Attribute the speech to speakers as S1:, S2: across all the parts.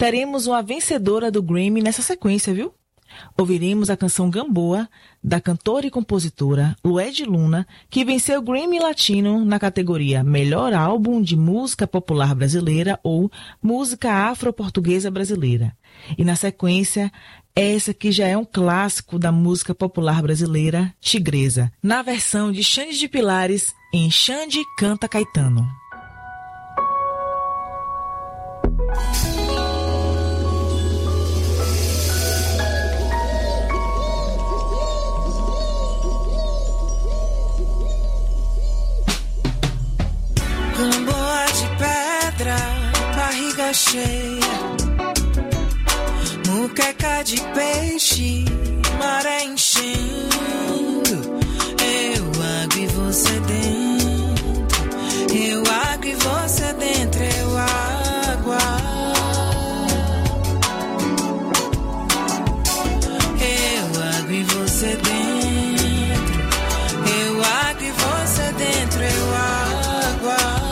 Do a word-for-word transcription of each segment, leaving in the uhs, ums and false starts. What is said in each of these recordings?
S1: teremos uma vencedora do Grammy nessa sequência, viu? Ouviremos a canção Gamboa, da cantora e compositora Lued Luna, que venceu o Grammy Latino na categoria Melhor Álbum de Música Popular Brasileira ou Música Afro-Portuguesa Brasileira. E na sequência, essa que já é um clássico da música popular brasileira, Tigresa, na versão de Xande de Pilares, em Xande Canta Caetano.
S2: Gamboa de pedra, barriga cheia, muqueca de peixe, maré enchendo, eu água e você dentro, eu água e você dentro, eu água, eu água e você dentro, eu água e você dentro, eu água.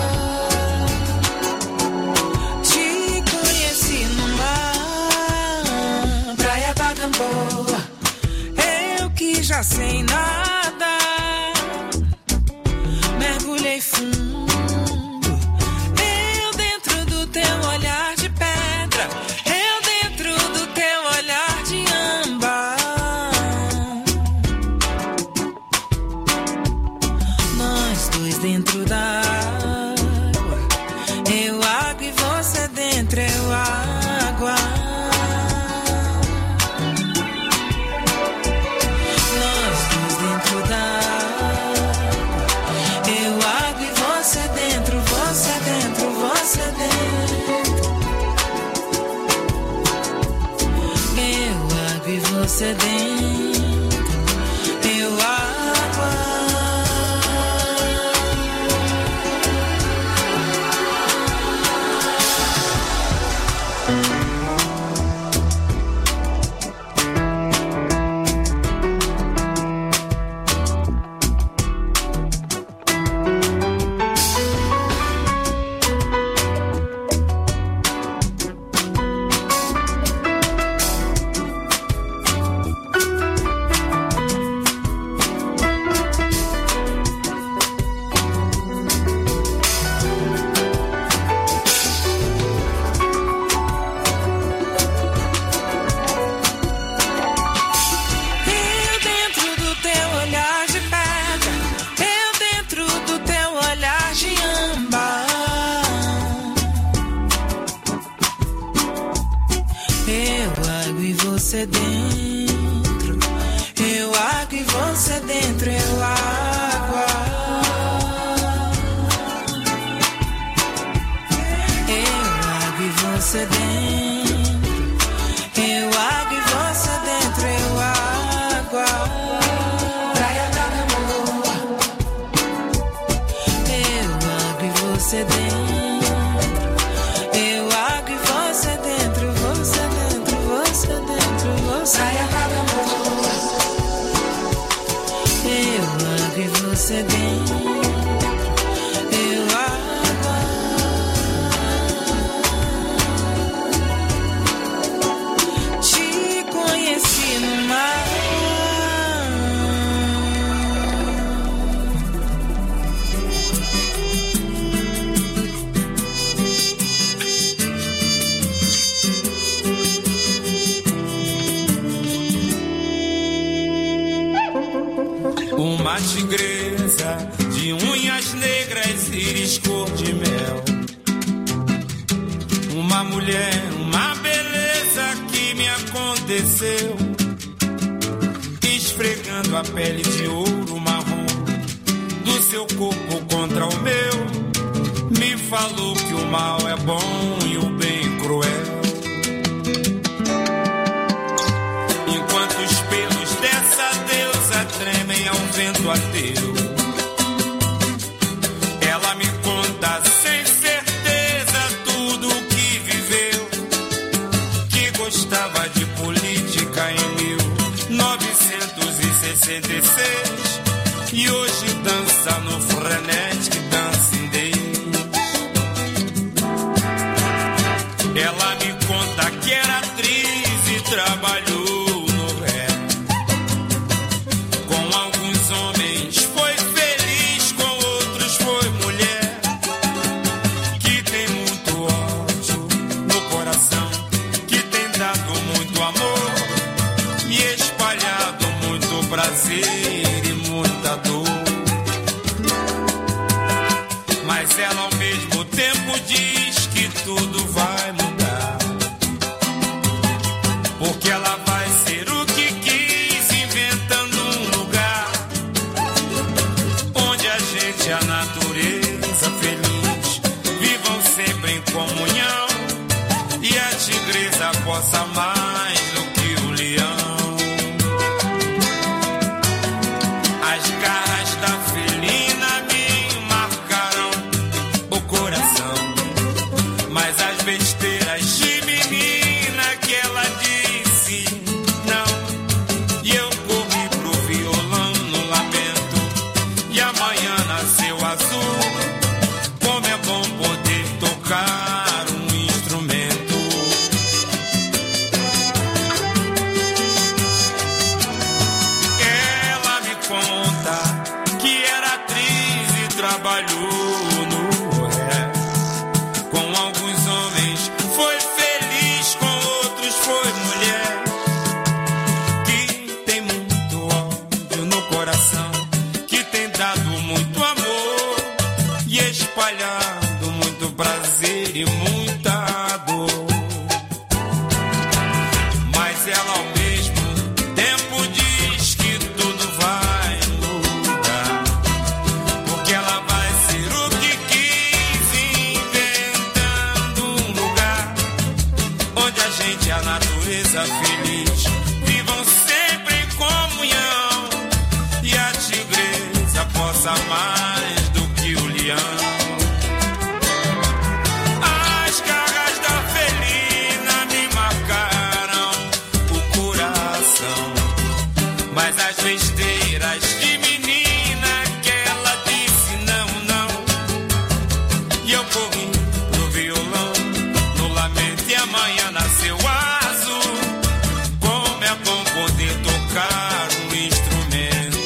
S2: Eu que já sei nada, mergulhei fundo, eu dentro do teu olhar de pedra, eu dentro do teu olhar de âmbar, nós dois dentro da água, eu água e você dentro, eu água. Você dentro, eu água. Você dentro, eu água e você dentro, eu água. Eu água e você dentro, eu água e você dentro, eu água. Praia da Gamboa, eu água e você dentro. Praia da Gamboa, eu água e você dentro, eu água. Te conheci no mar.
S3: Uma tigresa de unhas negras, íris cor de mel. Uma mulher, uma beleza que me aconteceu, esfregando a pele de ouro marrom do seu corpo contra o meu, me falou que o mal é bom e o bem cruel. Enquanto os pelos dessa deusa tremem ao vento ateu, ela me conta sem certeza tudo o que viveu, que gostava de política em mil novecentos e sessenta e seis e hoje dança no frenético Dancing Days. Ela me me conta que era atriz e trabalhou no ré. Com alguns homens foi feliz, com outros foi mulher. Que tem muito ódio no coração, que tem dado muito amor e espalhado muito prazer e muita dor. Mas ela ao mesmo tempo diz que tudo vai mudar, porque ela vai ser o que quis, inventando um lugar onde a gente e a natureza feliz vivam sempre em comunhão, e a tigresa possa mais do que o leão. As garras da felina me marcaram o coração, mas as besteiras de menina que ela disse não, e eu corri pro violão no lamento, e amanhã nasceu azul. Como é bom poder tocar um instrumento. Ela me conta que era atriz e trabalhou no ré. Com alguns homens foi feliz, com outros foi mulher. Que tem muito ódio no coração, que tem dado muito amor e espalhado muito prazer e muita dor. Mas ela ao mesmo tempo diz que tudo vai mudar, porque ela vai ser o que quis, inventando um lugar onde a gente e a natureza feliz vivam sempre em comunhão, e a tigresa possa mais do que o leão. As garras da felina me marcaram o coração, mas as besteiras de menina que ela disse não, não, e eu corri pro violão no lamento, e amanhã nasceu azul. Como é bom poder tocar um instrumento.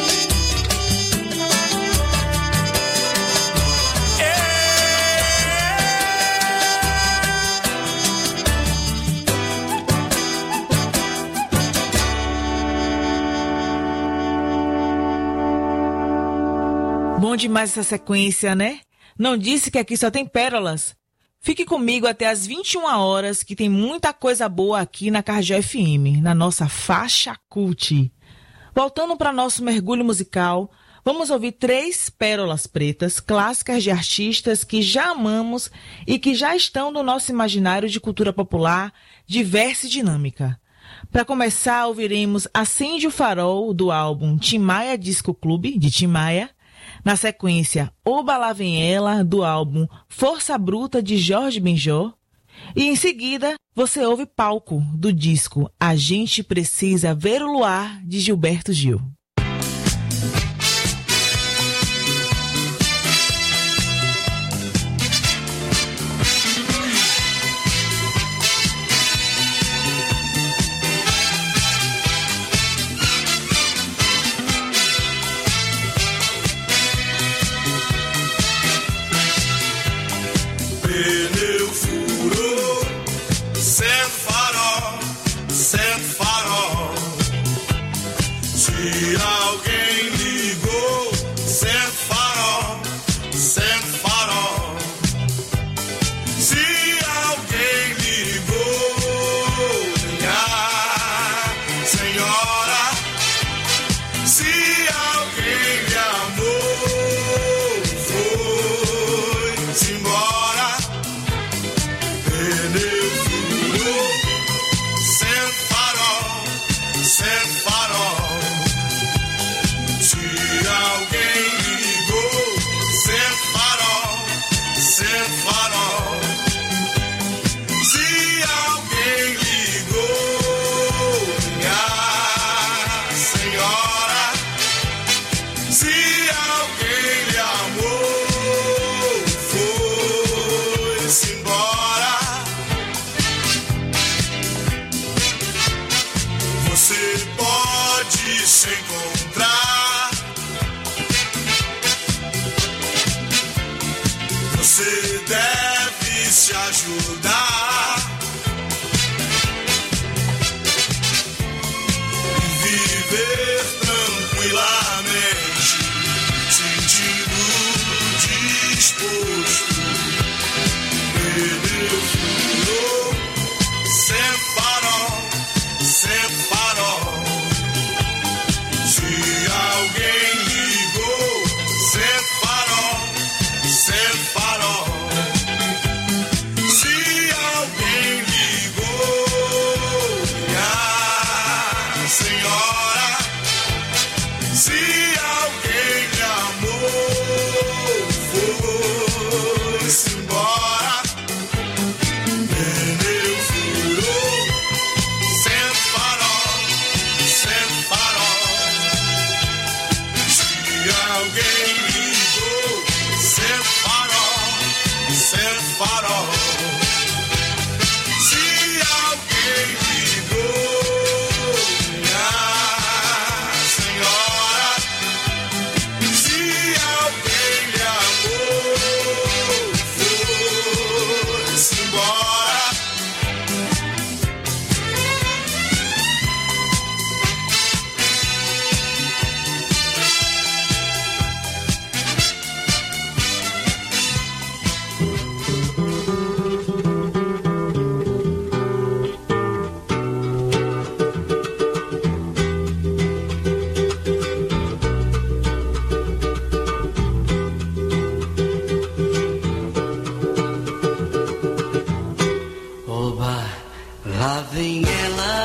S1: Bom demais essa sequência, né? Não disse que aqui só tem pérolas? Fique comigo até às vinte e uma horas, que tem muita coisa boa aqui na Cardeal F M, na nossa faixa cult. Voltando para nosso mergulho musical, vamos ouvir três pérolas pretas, clássicas de artistas que já amamos e que já estão no nosso imaginário de cultura popular, diversa e dinâmica. Para começar, ouviremos Acende o Farol, do álbum Tim Maia Disco Clube, de Tim Maia. Na sequência, Oba Lá Vem Ela, do álbum Força Bruta, de Jorge Benjor. E em seguida, você ouve Palco, do disco A Gente Precisa Ver o Luar, de Gilberto Gil.
S4: Pneu furou, sete farol, sete farol. Tira se encontrar. Você deve se ajudar e viver tranquilamente, sentindo disposto. Pneu furou, sem farol, sem farol. Se alguém ligou, sem farol, sem farol. Se alguém ligou, minha senhora. Se alguém me amou, foi-se embora. Pneu furou, sem farol, sem farol. Se alguém ligou, sem farol, sem farol. Se alguém ligou, minha senhora. Se alguém lhe amou, foi-se embora.
S5: Oba, lá vem ela,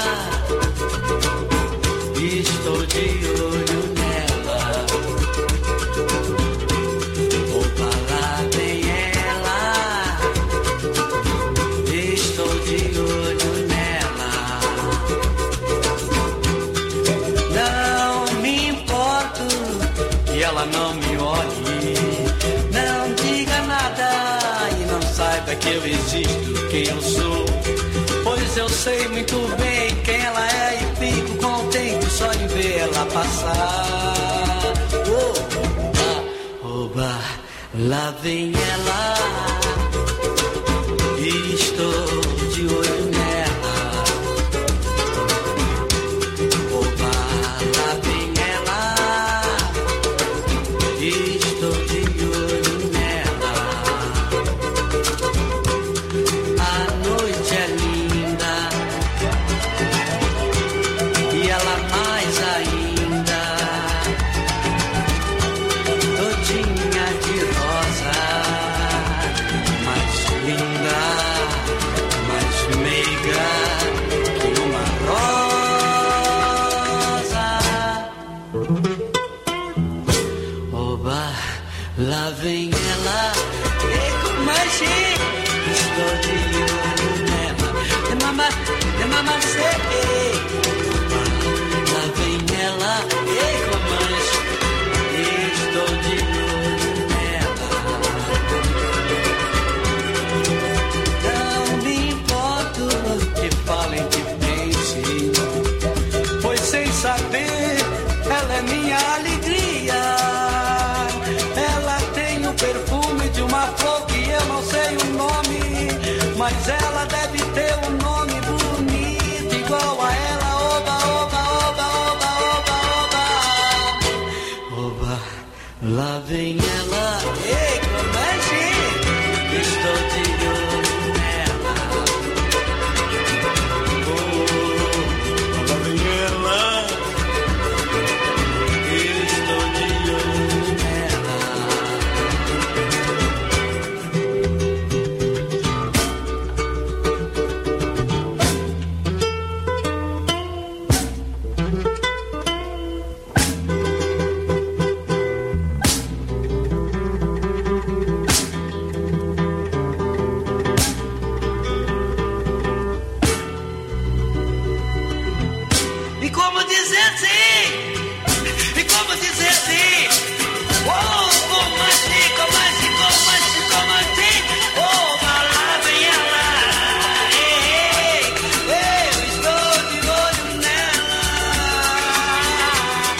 S5: estou de olho nela. Oba, lá vem ela, estou de olho nela. Não me importo que ela não me olhe, não diga nada e não saiba que eu existo, quem eu sou. Pois eu sei muito bem quem ela é e fico contente só em ver ela passar. Oba, oba, lá vem ela, e estou de olho nela. Oba, lá vem ela, e estou de olho nela. A noite é linda e ela mais ainda, todinha de rosa, mais linda, mais meiga que uma rosa. Oba, lá vem ela, e como a gente estou de olho nela. De mama, de mama, sei. Lá vem ela, e como a gente estou de olho nela. Não me importo o que falem, que pensem, pois sem saber ela é minha alegria. Ela tem o perfume de uma flor que eu não sei o nome, mas ela deve ter um nome bonito igual a ela. Oba, oba, oba, oba, oba, oba. Oba, lá vem ela, ei, como é gente, estou de olho nela. Oh, lá vem ela, estou de olho nela. E como dizer sim? E como dizer sim? Oh, como assim, como assim, como assim, como assim? Oh, lá vem ela. Ei, ei, eu estou de olho nela.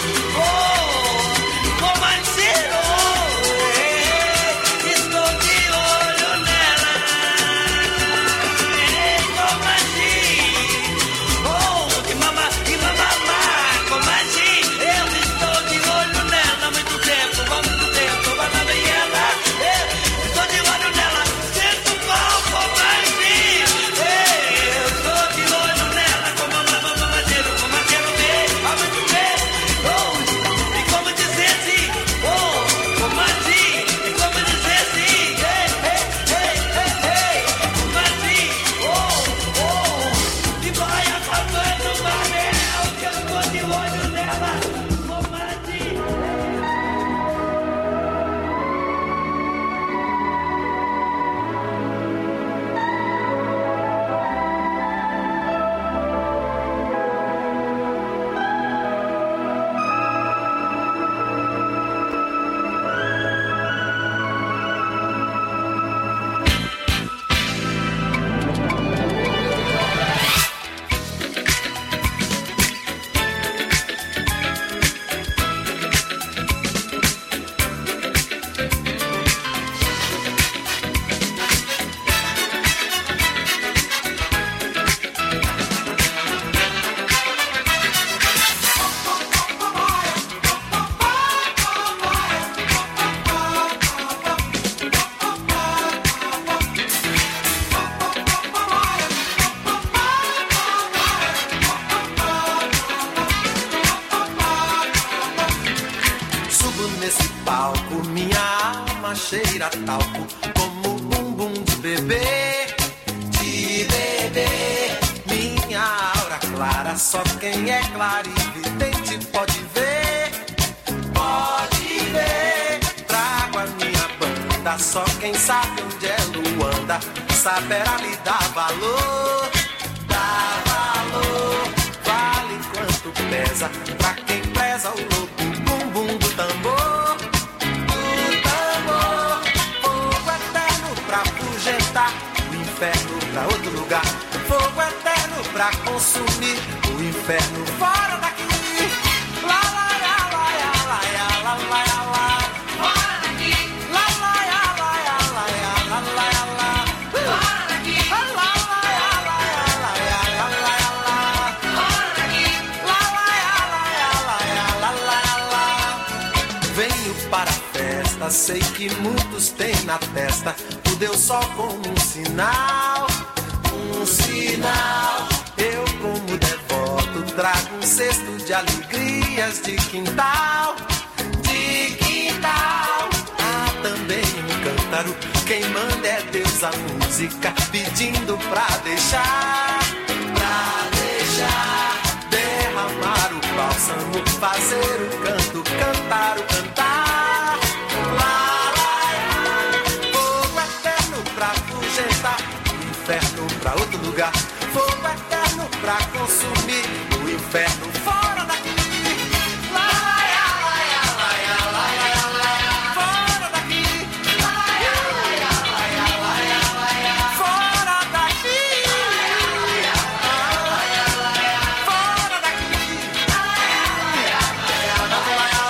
S6: cheira talco, como o bumbum de bebê, de bebê. Minha aura clara, só quem é clarividente pode ver, pode ver. Trago a minha banda, só quem sabe onde é Luanda saberá lhe dar valor, dar valor. Vale quanto pesa pra quem preza o louco bumbum do tambor, do tambor. Fogo eterno pra afugentar o inferno pra outro lugar, fogo eterno pra consumir o inferno fora daqui. Lá, lá, lá, lá, lá, lá, lá, lá, lá. Fora daqui. Lá, lá, lá, lá, lá, lá, lá, lá, lá. Fora daqui. Lá, lá, lá, lá, lá, lá, lá, lá. Fora daqui. Lá, lá, lá, lá, lá, lá, lá. Venho para a festa, sei que muitos têm na testa o Deus Sol como um sinal, um sinal. Eu como devoto trago um cesto de alegrias de quintal, de quintal. Há também um cântaro, quem manda é Deus a música, pedindo pra deixar, pra deixar derramar o bálsamo, fazer o canto, cantar o cantar. Lá, lá, lá. Fogo eterno pra afugentar o inferno pra outro lugar, fogo eterno pra consumir o inferno fora daqui. Lá, lá, lá, lá, lá, lá, lá. Fora daqui. Lá, lá, lá, lá, lá, lá. Fora daqui. Lá, lá, lá, fora daqui. Lá, lá, lá, lá, lá.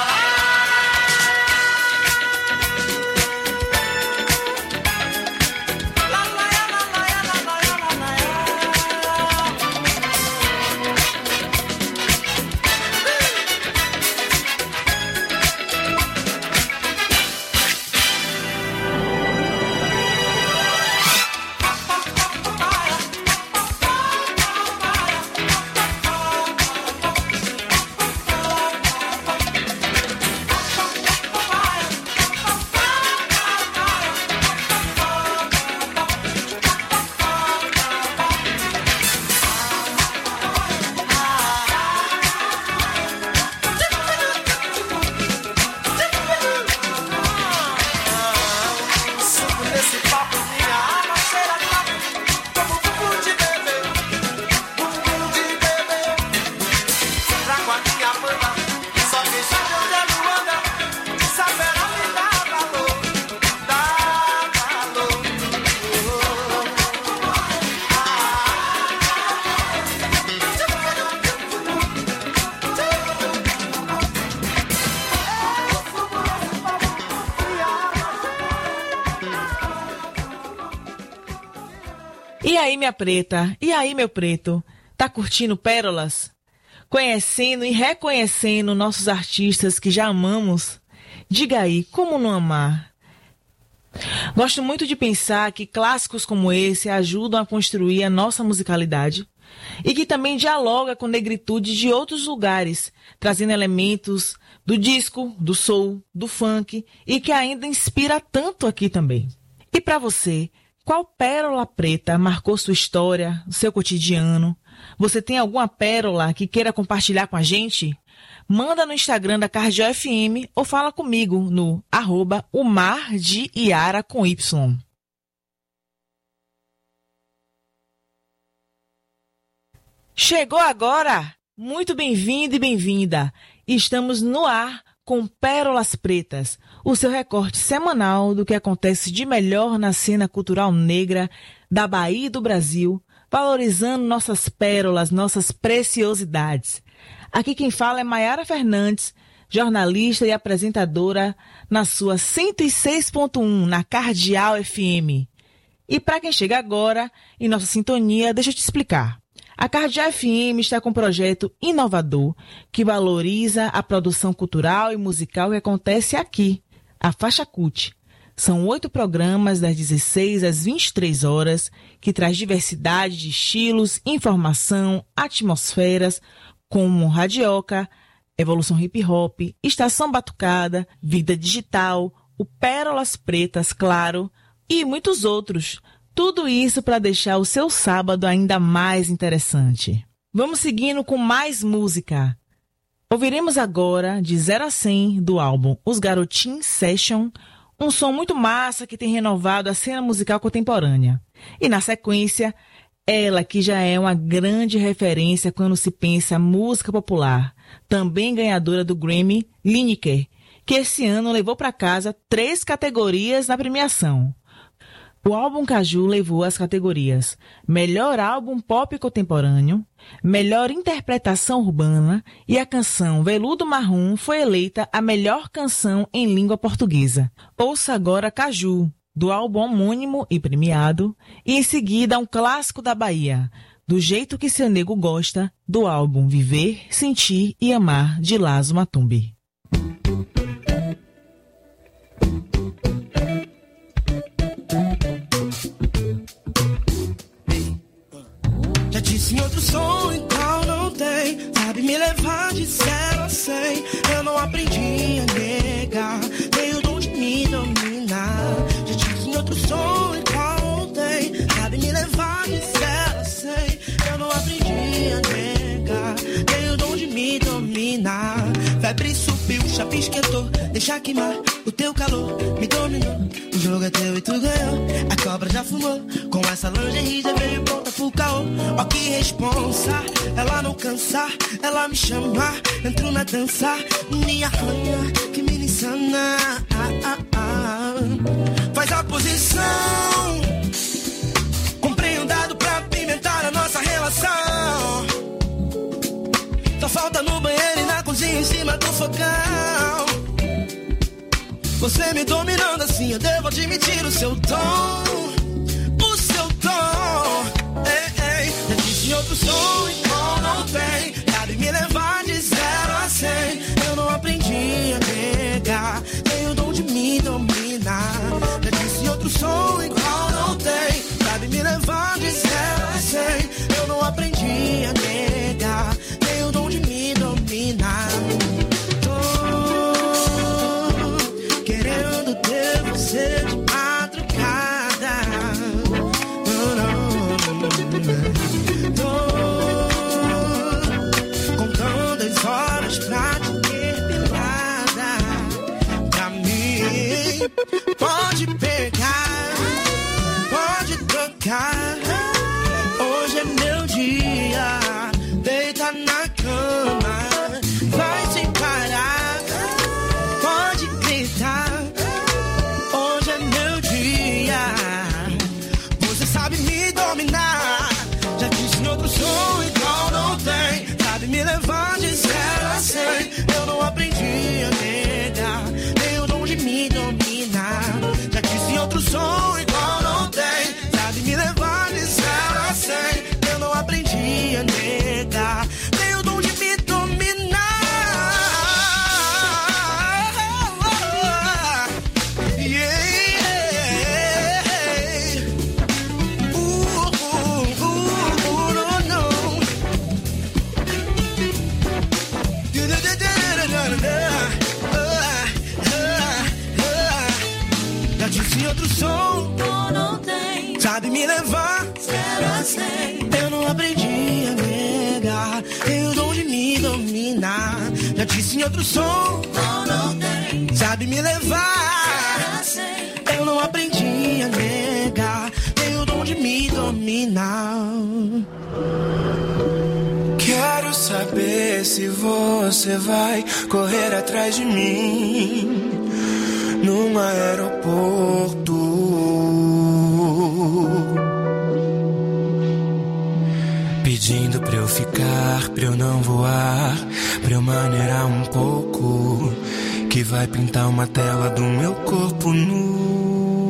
S1: E aí, minha preta? E aí, meu preto? Tá curtindo Pérolas? Conhecendo e reconhecendo nossos artistas que já amamos? Diga aí, como não amar? Gosto muito de pensar que clássicos como esse ajudam a construir a nossa musicalidade e que também dialoga com negritude de outros lugares, trazendo elementos do disco, do soul, do funk e que ainda inspira tanto aqui também. E para você, qual pérola preta marcou sua história, seu cotidiano? Você tem alguma pérola que queira compartilhar com a gente? Manda no Instagram da Cardeal F M ou fala comigo no arroba o mar de Iara com Y. Chegou agora? Muito bem-vindo e bem-vinda. Estamos no ar com Pérolas Pretas, o seu recorte semanal do que acontece de melhor na cena cultural negra da Bahia e do Brasil, valorizando nossas pérolas, nossas preciosidades. Aqui quem fala é Maiara Fernandes, jornalista e apresentadora na sua cento e seis ponto um, na Cardeal F M. E para quem chega agora, em nossa sintonia, deixa eu te explicar. A Cardeal F M está com um projeto inovador que valoriza a produção cultural e musical que acontece aqui, a Faixa Cult. São oito programas das dezesseis às vinte e três horas, que traz diversidade de estilos, informação, atmosferas, como radioca, evolução hip hop, estação batucada, vida digital, o Pérolas Pretas, claro, e muitos outros. Tudo isso para deixar o seu sábado ainda mais interessante. Vamos seguindo com mais música. Ouviremos agora, de zero a cem, do álbum Os Garotinhos Session, um som muito massa que tem renovado a cena musical contemporânea. E na sequência, ela que já é uma grande referência quando se pensa música popular, também ganhadora do Grammy, Lineker, que esse ano levou para casa três categorias na premiação. O álbum Caju levou as categorias Melhor Álbum Pop Contemporâneo, Melhor Interpretação Urbana e a canção Veludo Marrom foi eleita a melhor canção em língua portuguesa. Ouça agora Caju, do álbum homônimo e premiado, e em seguida um clássico da Bahia, Do Jeito Que Seu Nego Gosta, do álbum Viver, Sentir e Amar, de Lazo Matumbi.
S7: Já disse em outro som, então não tem. Sabe me levar de zero a cem. Eu não aprendi a negar, nem o dom de me dominar. Já disse em outro som, então não tem. Sabe me levar de zero a cem. Eu não aprendi a negar, nem o dom de me dominar. Febre subiu, chapa esquentou, deixa queimar o teu calor, me dominou. O jogo é teu e tu ganhou. A cobra já fumou, com essa lingerie já veio pronta pro caô. Ó que responsa, ela não cansa, ela me chama, entro na dança, me arranha, que me insana. Ah, ah, ah. Faz a posição, comprei um dado pra pimentar a nossa relação. Só falta no banheiro e na cozinha em cima do fogão. Você me dominando assim, eu devo admitir o seu tom, o seu tom. Ei, ei, já disse outro som, então não tem. Sabe me levar de zero a cem. Eu não aprendi a negar, tenho o dom de me dominar. Já disse outro som, igual não tem. Sabe me levar de zero a cem. Eu não aprendi a negar, tenho o dom de me dominar. Você de madrugada, não, não, não. Tô contando as horas pra te ter pelada. Pra mim, pode pegar, pode tocar. Hoje é meu dia, deita na cama, vai sem parar, pode gritar. Já disse em outro som, igual não tem. Sabe me levar de zero a cem. Eu não aprendi a negar, nem o dom de me dominar. Já disse em outro som, igual não tem. Sabe me levar de zero a cem. Eu não aprendi a negar, nem o dom de me dominar. Disse outro som, não, não tem. Sabe me levar zero a cem. Eu não aprendi a negar, tenho o dom de me dominar. Já disse em outro som, não, não tem. Sabe me levar zero a cem. Eu não aprendi a negar, tenho o dom de me dominar.
S3: Quero saber se você vai correr atrás de mim num aeroporto, pedindo pra eu ficar, pra eu não voar, pra eu maneirar um pouco, que vai pintar uma tela do meu corpo nu.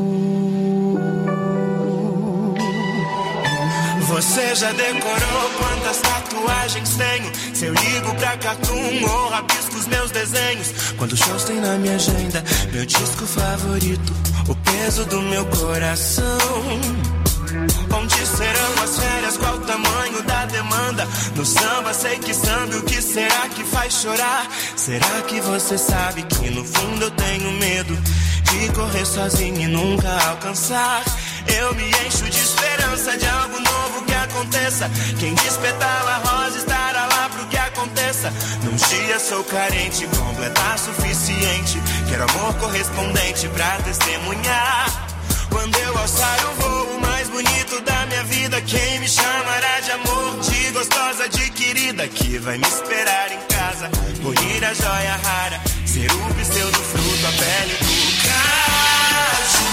S3: Você já decorou quantas tatuagens tenho? Se eu ligo pra cartoon ou rabisco os meus desenhos. Quantos shows tem na minha agenda? Meu disco favorito, o peso do meu coração. Onde serão as férias? Qual o tamanho da demanda? No samba sei que samba, o que será que faz chorar? Será que você sabe que no fundo eu tenho medo
S8: de correr sozinho e nunca alcançar. Eu me encho de esperança de algo novo que aconteça. Quem despetala a rosa estará lá pro que aconteça. Num dia sou carente, completar suficiente. Quero amor correspondente pra testemunhar. Quando eu alçar o voo mais bonito da minha vida, quem me chamará de amor, de gostosa adquirida, que vai me esperar em casa, colher a joia rara, ser o pseudo fruto, a pele do caju.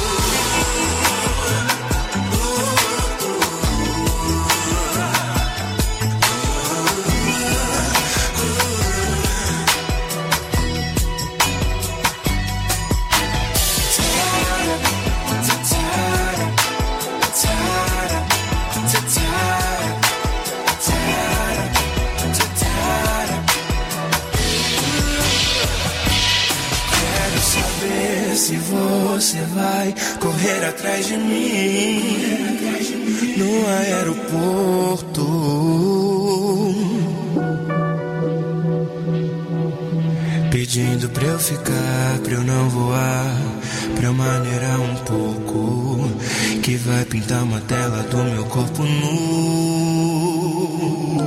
S8: Se você vai correr atrás de mim no aeroporto, pedindo pra eu ficar, pra eu não voar, pra eu maneirar um pouco, que vai pintar uma tela do meu corpo nu.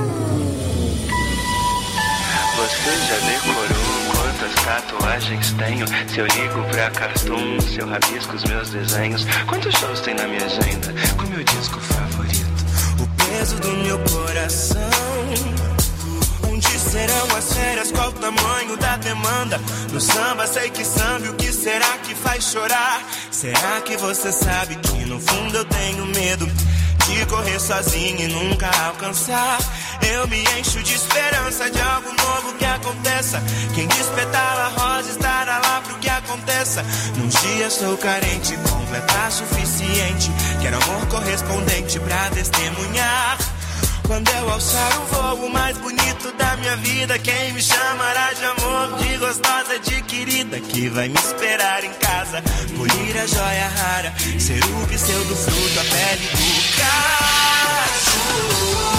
S9: Você já decorou quantas tatuagens tenho? Se eu ligo pra Cartoon, se eu rabisco os meus desenhos, quantos shows tem na minha agenda? Qual meu disco favorito?
S8: O peso do meu coração. Onde serão as férias? Qual o tamanho da demanda? No samba sei que samba, o que será que faz chorar? Será que você sabe que no fundo eu tenho medo de correr sozinho e nunca alcançar? Eu me encho de esperança de algo novo que aconteça. Quem despetala a rosa estará lá pro que aconteça. Num dia sou carente, completar suficiente. Quero amor correspondente pra testemunhar. Quando eu alçar o voo mais bonito da minha vida, quem me chamará de amor, de gostosa adquirida, que vai me esperar em casa, polir a joia rara, ser o pseudo fruto, a pele do caju.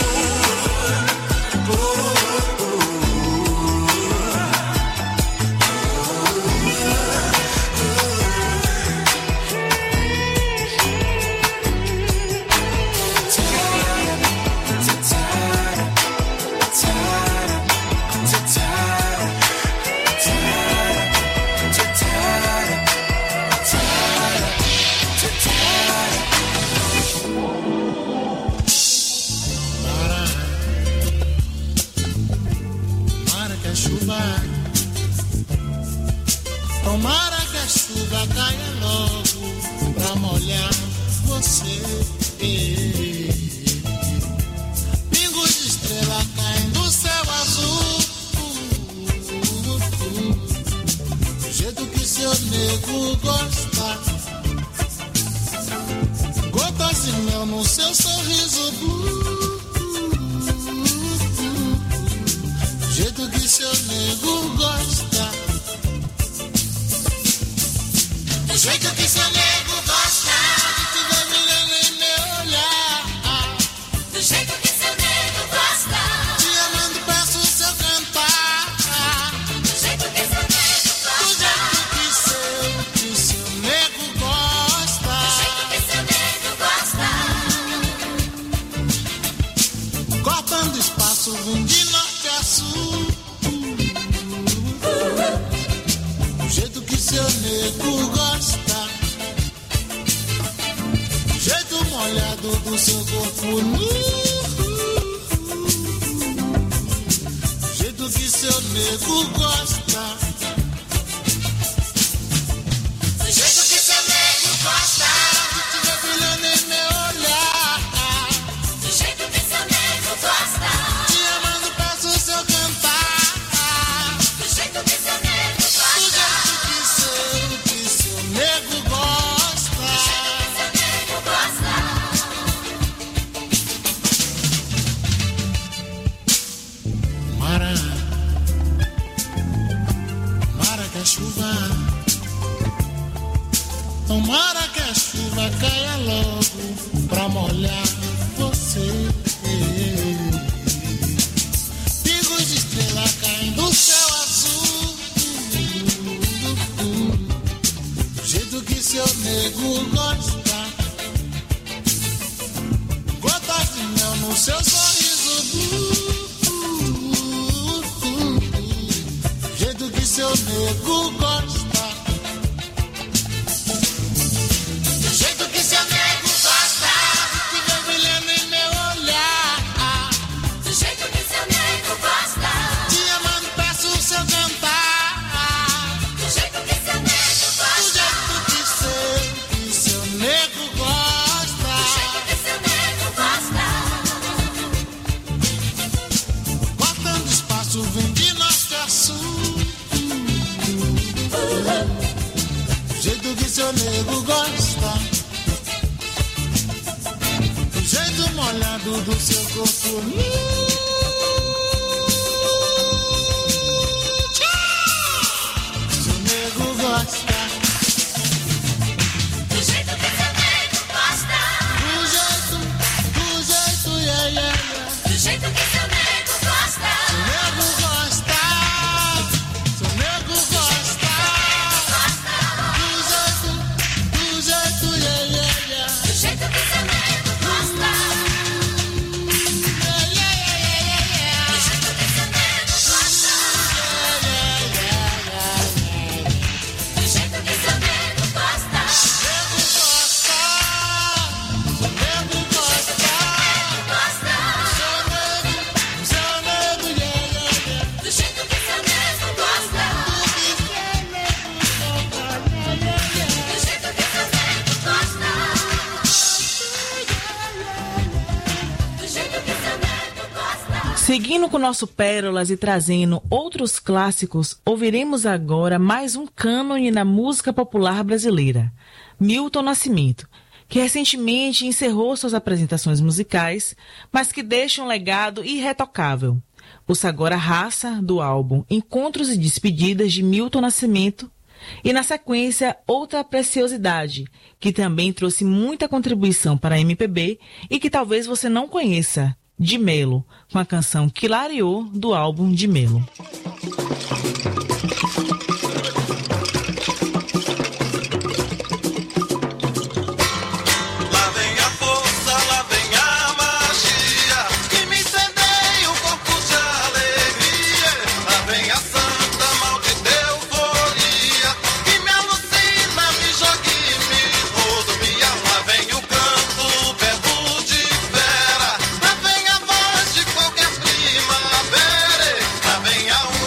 S10: Tomara que a chuva caia logo pra molhar você. Pingos de estrela caem do céu azul, do jeito que seu nego gosta. Gotas de mel no seu sorriso, do jeito que seu nego gosta. Do jeito que seu nego gosta de te ver brilhando em meu olhar. Do jeito que seu nego gosta, te amando peço o seu cantar. Do jeito que seu nego gosta, do jeito que seu, que seu nego gosta. Do jeito que seu nego gosta. Cortando espaço, rumo de norte a sul. Do jeito que seu nego gosta. Jeito molhado do seu corpo nu. Jeito que seu nego gosta. Do jeito que seu nego gosta de te ver brilhando em meu olhar. Do jeito que seu nego gosta, te amando peço o seu cantar. Do jeito que seu nego gosta. Do jeito que seu, que seu nego gosta. Do jeito que seu nego gosta. Mara, seu sorriso, do jeito que seu nego gosta. Do jeito que seu nego gosta, que vem brilhando em meu olhar.
S11: Do jeito que seu nego gosta,
S10: te amando, peço o seu cantar.
S11: do jeito que seu nego gosta,
S10: Do jeito que seu, que seu nego gosta.
S11: do jeito que seu nego gosta,
S10: Cortando espaço, vem de norte a sul. Do jeito que seu nego gosta. Do jeito molhado do seu corpo nu. Seu nego gosta.
S11: do jeito que seu nego gosta,
S10: Do jeito, do jeito, yeah, yeah, yeah.
S11: do jeito que seu nego gosta,
S10: Seu nego gosta. Seu nego gosta. Do jeito, do jeito, yeah, yeah, yeah.
S11: do jeito que seu nego gosta,
S10: Yeah, yeah, yeah, yeah, yeah.
S11: do jeito que seu nego gosta, do jeito que seu nego gosta, do jeito que seu nego gosta, do jeito que seu nego gosta, do jeito que seu nego gosta.
S1: Seguindo com nosso Pérolas e trazendo outros clássicos, ouviremos agora mais um cânone na música popular brasileira, Milton Nascimento, que recentemente encerrou suas apresentações musicais, mas que deixa um legado irretocável. Ouça agora Raça, do álbum Encontros e Despedidas de Milton Nascimento, e na sequência outra preciosidade, que também trouxe muita contribuição para a M P B e que talvez você não conheça, De Melo, com a canção Clareou, do álbum De Melo.
S4: Lá vem a força, lá vem a magia, que me incendeia o corpo de alegria. Lá vem a santa mal de euforia, que me alucina, me joga e me rodovia. Lá vem o canto, o verbo de fera, lá vem a voz de qualquer primavera. Lá vem a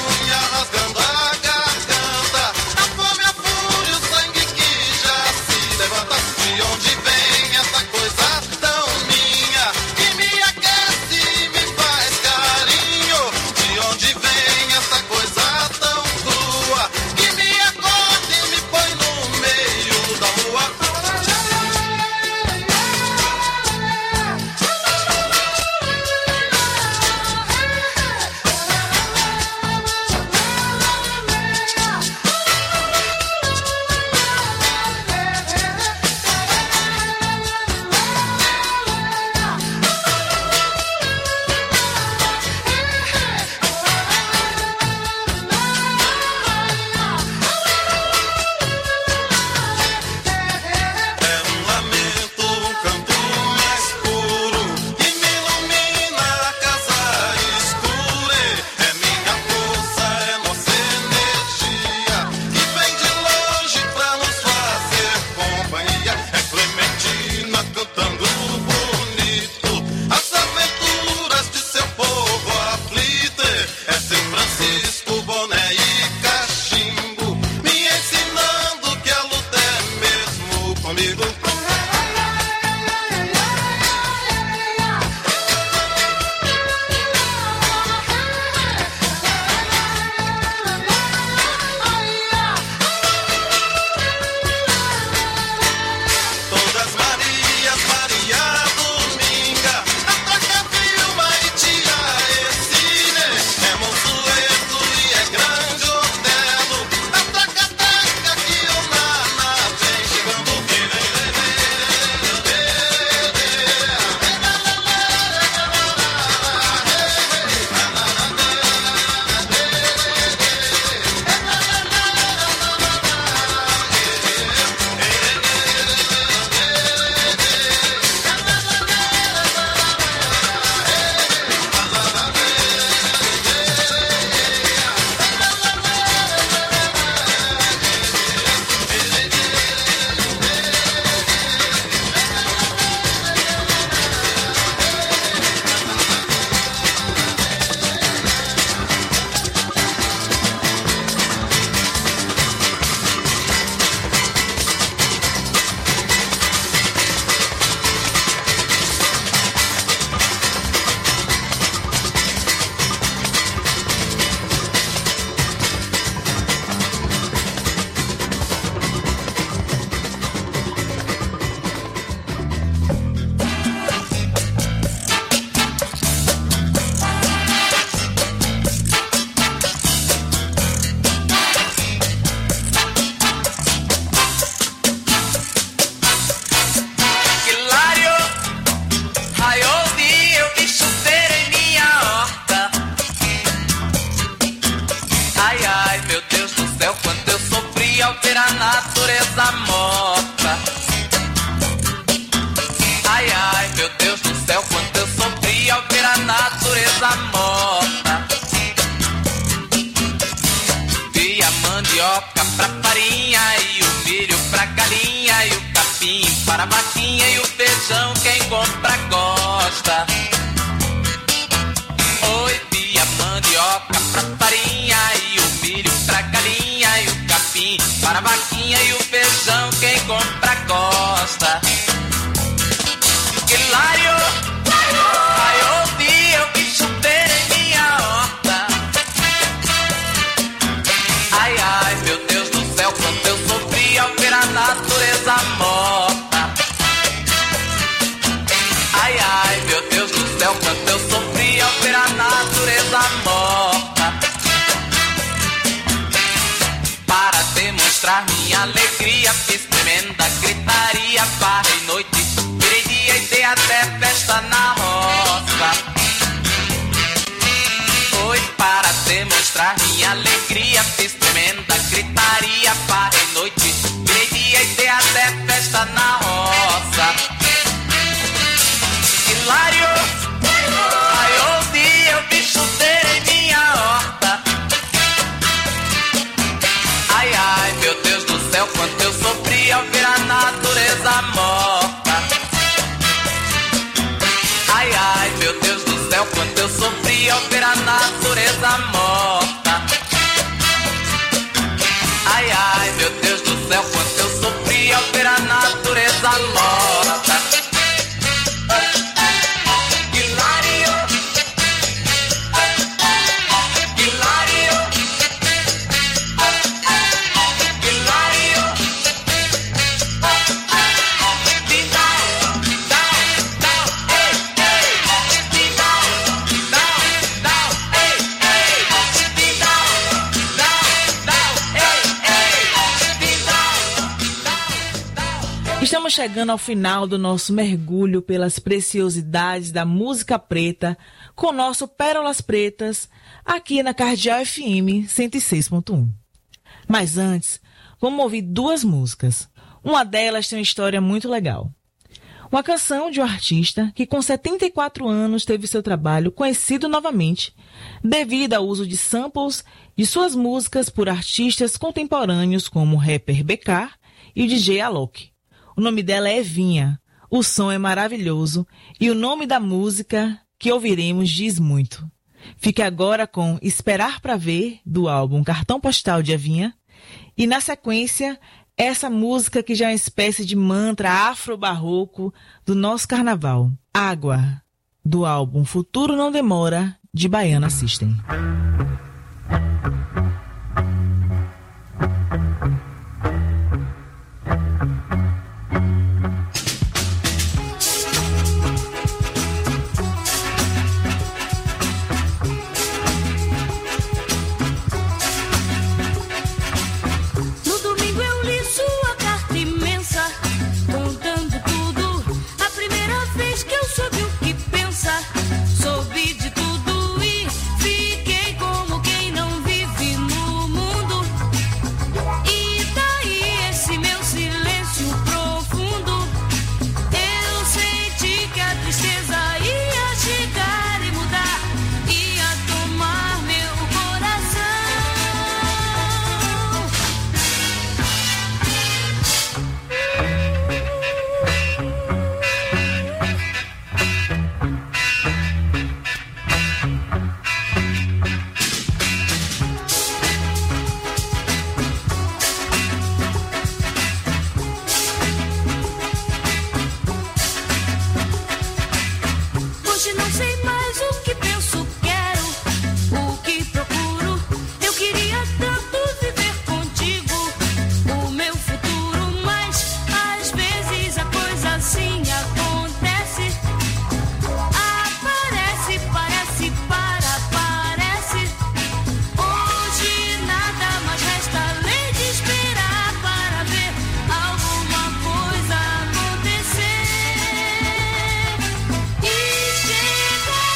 S12: para a vaquinha e o feijão, quem compra gosta. Oi, pia, mandioca pra farinha e o milho pra galinha e o capim, para a vaquinha e o feijão, quem compra gosta. Hilário, ai, ouvi, eu vi chover em minha horta. Ai, ai, meu Deus do céu, quanto eu sofri ao ver a natureza morta. Ai, ai, meu Deus do céu, quanto eu sofri ao ver a natureza morta. Para demonstrar minha alegria, fiz tremenda gritaria, parei noite, virei dia e dei até festa na roça. Foi para demonstrar minha alegria, fiz tremenda gritaria, parei noite, virei dia e dei até festa na roça. Hilário, ai, ouvi, eu vi chover em minha horta. Ai, ai, meu Deus do céu, quanto eu sofri ao ver a natureza morta. Ai, ai, meu Deus do céu, quanto eu sofri ao ver a natureza morta. Ai, ai, meu Deus do céu, quanto eu sofri ao ver a natureza morta.
S1: Estamos chegando ao final do nosso mergulho pelas preciosidades da música preta com o nosso Pérolas Pretas aqui na Cardeal F M cento e seis ponto um. Mas antes, vamos ouvir duas músicas. Uma delas tem uma história muito legal. Uma canção de um artista que com setenta e quatro anos teve seu trabalho conhecido novamente devido ao uso de samples de suas músicas por artistas contemporâneos como o rapper B K e o D J Alok. O nome dela é Evinha, o som é maravilhoso e o nome da música que ouviremos diz muito. Fique agora com Esperar Pra Ver, do álbum Cartão Postal de Evinha, e na sequência, essa música que já é uma espécie de mantra afro-barroco do nosso carnaval, Água, do álbum Futuro Não Demora, de Baiana System.
S11: Soube de tudo e fiquei como quem não vive no Chega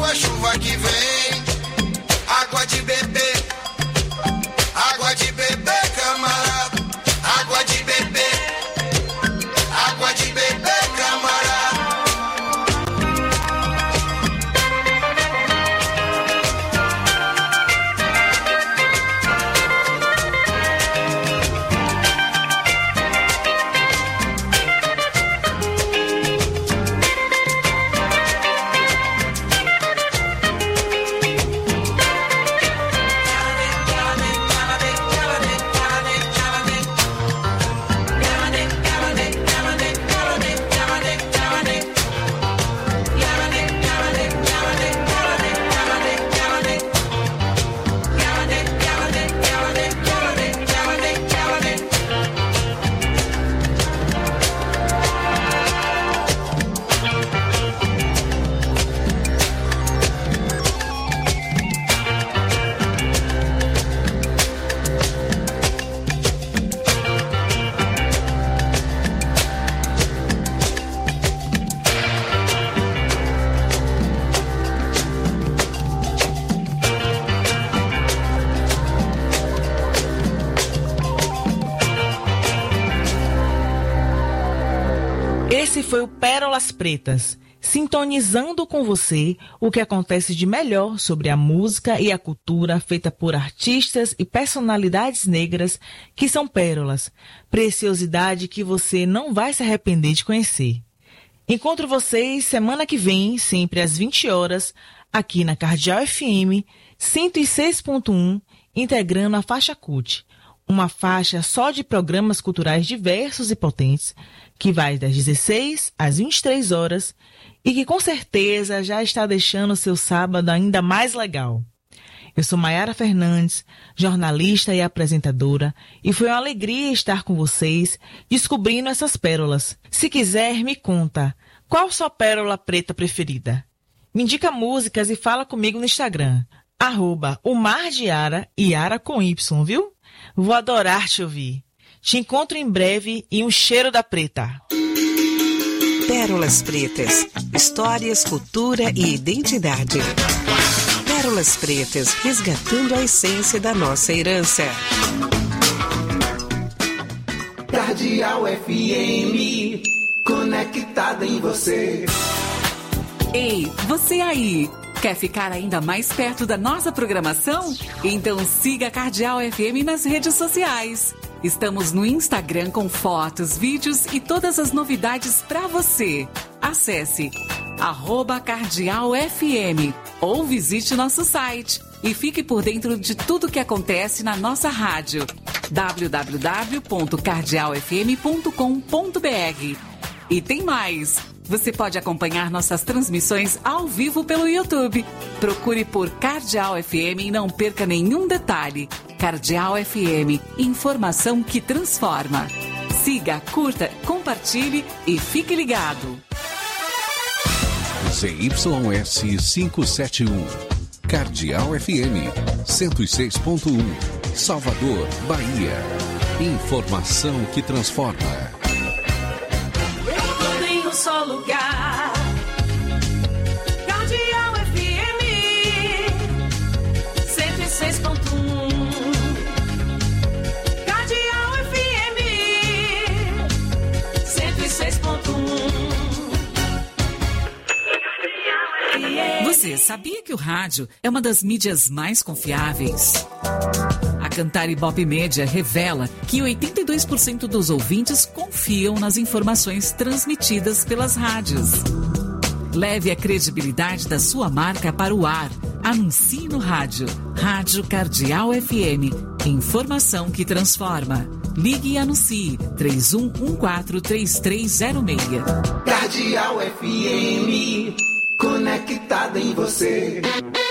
S4: a chuva que vem. Água de beber, água de beber, camarada. Água de beber, água de beber, camarada.
S1: Esse foi o Pérolas Pretas, sintonizando com você o que acontece de melhor sobre a música e a cultura feita por artistas e personalidades negras que são pérolas, preciosidade que você não vai se arrepender de conhecer. Encontro vocês semana que vem, sempre às vinte horas, aqui na Cardeal F M cento e seis ponto um, integrando a faixa Cult, uma faixa só de programas culturais diversos e potentes, que vai das dezesseis às vinte e três horas e que com certeza já está deixando o seu sábado ainda mais legal. Eu sou Maiara Fernandes, jornalista e apresentadora, e foi uma alegria estar com vocês descobrindo essas pérolas. Se quiser, me conta, qual sua pérola preta preferida? Me indica músicas e fala comigo no Instagram, arroba o Mar de Yara, Yara com Y, viu? Vou adorar te ouvir. Te encontro em breve e um cheiro da preta.
S13: Pérolas Pretas, histórias, cultura e identidade. Pérolas Pretas, resgatando a essência da nossa herança.
S14: Cardeal F M, conectada em você.
S15: Ei, você aí! Quer ficar ainda mais perto da nossa programação? Então siga a Cardeal F M nas redes sociais. Estamos no Instagram com fotos, vídeos e todas as novidades para você. Acesse arroba Cardeal F M ou visite nosso site e fique por dentro de tudo que acontece na nossa rádio. w w w ponto cardeal f m ponto com ponto b r. E tem mais! Você pode acompanhar nossas transmissões ao vivo pelo YouTube. Procure por Cardeal F M e não perca nenhum detalhe. Cardeal F M, informação que transforma. Siga, curta, compartilhe e fique ligado.
S16: Z Y S quinhentos e setenta e um, Cardeal F M, cento e seis ponto um, Salvador, Bahia. Informação que transforma.
S11: Só lugar. Cardeal F M cento e seis ponto um. Cardeal F M cento e seis ponto um.
S15: Você sabia que o rádio é uma das mídias mais confiáveis? A Cantar Ibope Média revela que oitenta e dois por cento dos ouvintes confiam nas informações transmitidas pelas rádios. Leve a credibilidade da sua marca para o ar. Anuncie no rádio. Rádio Cardeal F M. Informação que transforma. Ligue e anuncie. três um um quatro, três três zero seis.
S14: Cardeal F M, conectada em você.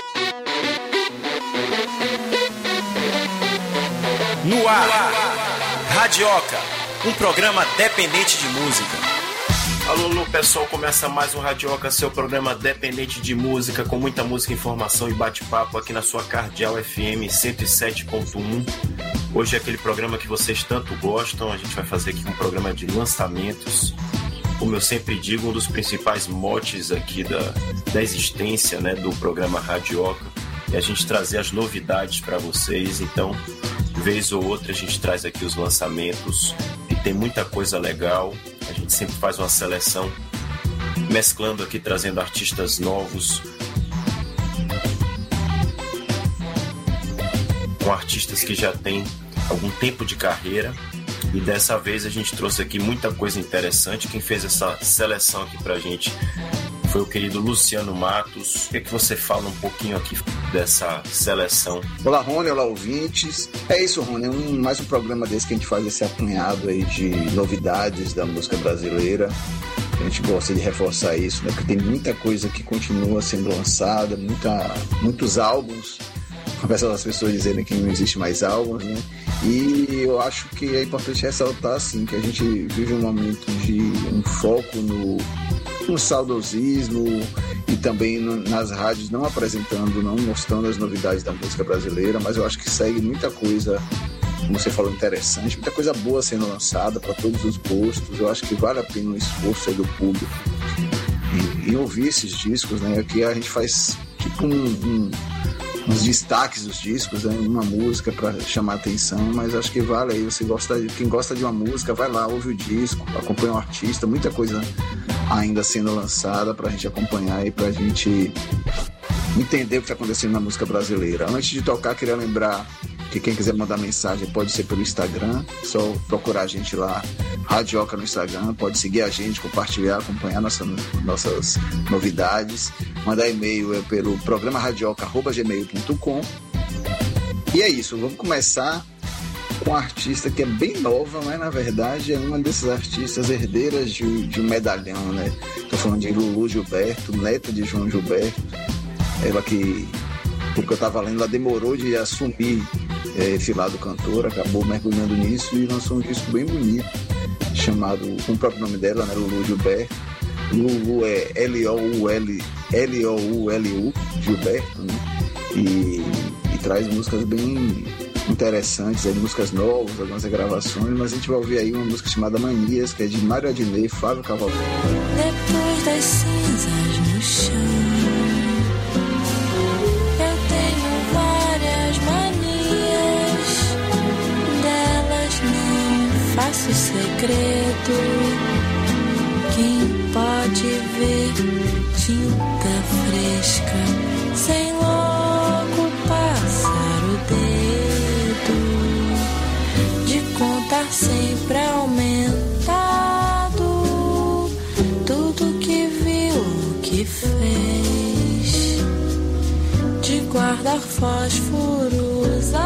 S17: No ar, Radioca, um programa dependente de música. Alô, alô, pessoal, começa mais um Radioca, seu programa dependente de música, com muita música, informação e bate-papo aqui na sua Cardeal F M cento e sete ponto um. Hoje é aquele programa que vocês tanto gostam, a gente vai fazer aqui um programa de lançamentos. como eu sempre digo, um dos principais motes aqui da, da existência, né, do programa Radioca, é a gente trazer as novidades para vocês. Então, vez ou outra, a gente traz aqui os lançamentos e tem muita coisa legal. A gente sempre faz uma seleção, mesclando aqui, trazendo artistas novos, com artistas que já têm algum tempo de carreira. E dessa vez a gente trouxe aqui muita coisa interessante. Quem fez essa seleção aqui pra gente foi o querido Luciano Matos. O que é que você fala um pouquinho aqui dessa seleção?
S18: Olá, Rony, olá, ouvintes. É isso, Rony, é um, mais um programa desse que a gente faz esse apanhado aí de novidades da música brasileira. A gente gosta de reforçar isso, né? Porque tem muita coisa que continua sendo lançada, muita, muitos álbuns, apesar das pessoas dizerem que não existe mais álbuns, né? E eu acho que é importante ressaltar, assim, que a gente vive um momento de um foco no, no saudosismo e também no, nas rádios não apresentando, não mostrando as novidades da música brasileira, mas eu acho que segue muita coisa, como você falou, interessante, muita coisa boa sendo lançada para todos os gostos. Eu acho que vale a pena um esforço aí do público em, em ouvir esses discos, né? Aqui a gente faz tipo um... um uns destaques dos discos, né? Uma música para chamar a atenção, mas acho que vale aí, você gosta, quem gosta de uma música, vai lá, ouve o disco, acompanha o artista, muita coisa ainda sendo lançada pra gente acompanhar e pra gente entender o que está acontecendo na música brasileira. Antes de tocar, queria lembrar que quem quiser mandar mensagem pode ser pelo Instagram, só procurar a gente lá, Radioca no Instagram, pode seguir a gente, compartilhar, acompanhar nossa, nossas novidades, mandar e-mail é pelo programa radioca arroba gmail ponto com. E é isso, vamos começar com uma artista que é bem nova, mas na verdade é uma dessas artistas herdeiras de, de um medalhão, né? Tô falando de Lulu Gilberto, neta de João Gilberto, ela que, porque eu tava lendo, ela demorou de assumir é, esse lado cantor, acabou mergulhando nisso e lançou um disco bem bonito, chamado, com o próprio nome dela, né, Lulu Gilberto. Lulu é L O U L L O U L U Gilberto, né? E, e traz músicas bem interessantes, aí, músicas novas, algumas gravações, mas a gente vai ouvir aí uma música chamada Manias, que é de Mário Adnet e Fábio Cavalcante.
S11: Depois das cinzas no chão, eu tenho várias manias, delas não faço segredo. Quem pode ver tinta fresca sem logo passar o dedo, de contar sempre aumentado tudo que viu, que fez, de guardar fósforo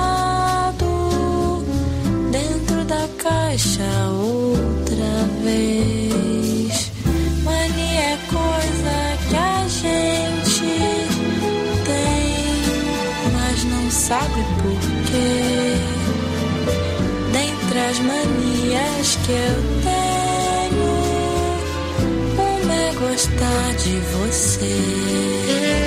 S11: usado dentro da caixa outra vez. Mania é coisa que a gente tem, mas não sabe por quê. Dentre as manias que eu tenho, uma é gostar de você.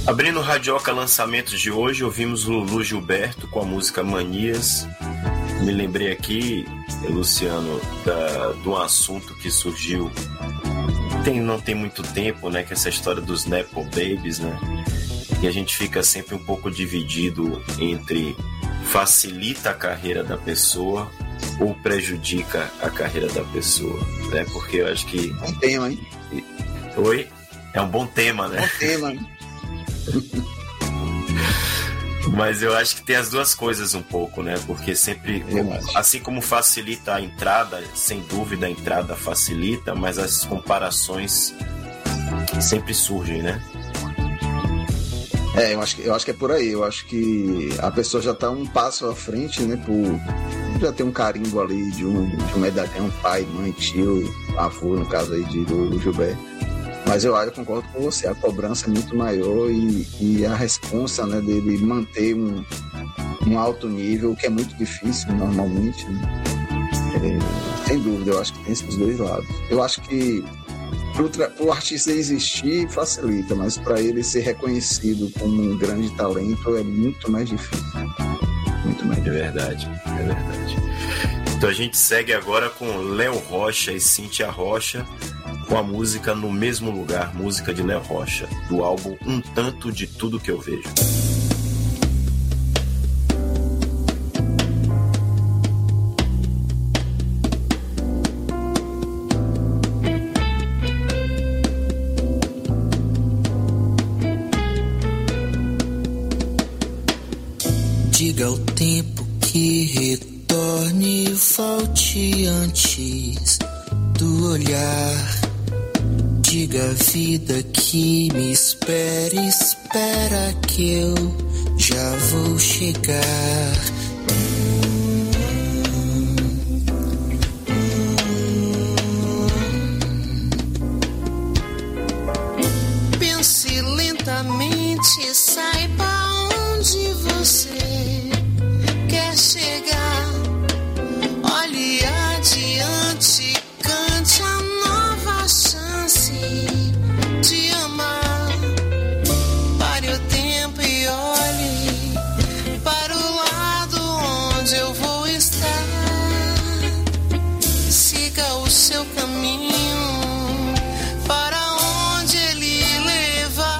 S17: Abrindo o Radioca Lançamentos de hoje, ouvimos Lulu Gilberto com a música Manias. Me lembrei aqui, Luciano, da, de um assunto que surgiu tem, não tem muito tempo, né? Que é essa história dos Nepo Babies, né? E a gente fica sempre um pouco dividido entre facilita a carreira da pessoa ou prejudica a carreira da pessoa, né? Porque eu acho que...
S18: Bom tema, hein?
S17: Oi? É um bom tema, né?
S18: Bom tema, hein?
S17: Mas eu acho que tem as duas coisas um pouco, né? Porque sempre, assim como facilita a entrada, sem dúvida a entrada facilita, mas as comparações sempre surgem, né?
S18: É, eu acho, que, eu acho que é por aí. Eu acho que a pessoa já está um passo à frente, né? Por já ter um carimbo ali de um, de um medalhão, pai, mãe, tio, avô, no caso aí de do Gilberto. Mas eu, eu concordo com você, a cobrança é muito maior e, e a responsa, né, dele manter um, um alto nível, que é muito difícil normalmente, né? É, sem dúvida, eu acho que tem esses dois lados. Eu acho que para o artista existir facilita, mas para ele ser reconhecido como um grande talento é muito mais difícil. Muito mais difícil.
S17: É verdade, é verdade. Então a gente segue agora com Léo Rocha e Cíntia Rocha, com a música No Mesmo Lugar, música de Léo Rocha, do álbum Um Tanto de Tudo Que Eu Vejo.
S19: Diga ao tempo que retorne e volte antes do olhar. Diga à vida que me espere, espera que eu já vou chegar.
S10: Pense lentamente, saiba onde você quer chegar. Olhe adiante, cante a nova chance de amar. Pare o tempo e olhe para o lado onde eu vou estar. Siga o seu caminho para onde ele levar.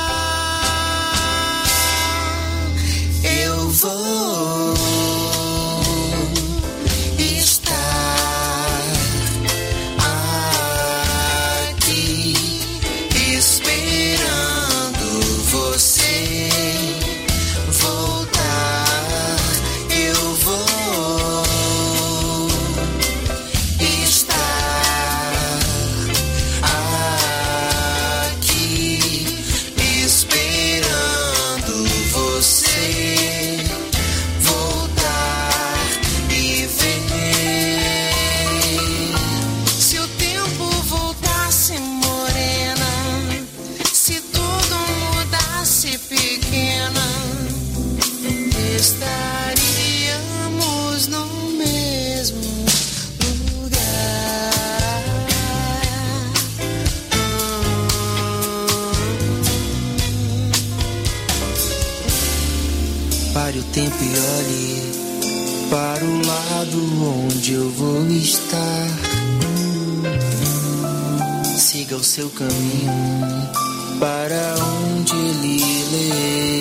S10: Eu vou estar aqui esperando você voltar. Eu vou estar aqui esperando você voltar e ver. Se o tempo voltasse morena, se tudo mudasse pequena, estaríamos no mesmo lugar.
S19: Pare o tempo e olhe para o lado onde eu vou estar. Siga o seu caminho para onde ele levar.